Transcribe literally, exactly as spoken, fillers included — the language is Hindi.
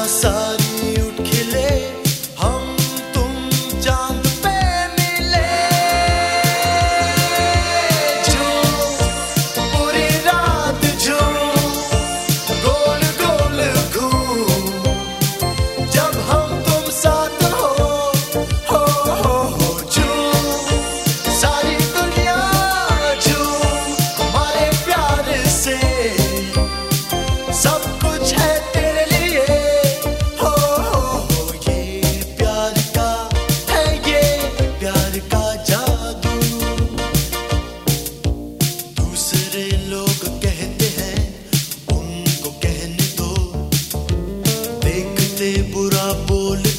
सारी उठ खिले, हम तुम चांद पे मिले। झूम पूरी रात झूम, गोल गोल घूम, जब हम तुम साथ हो हो हो हो। झूम सारी दुनिया झूम, हमारे प्यार से सब कुछ है तेरे लिए। हो हो हो ये प्यार का है, ये प्यार का जादू। दूसरे लोग कहते हैं उनको कहने दो, देखते बुरा बोल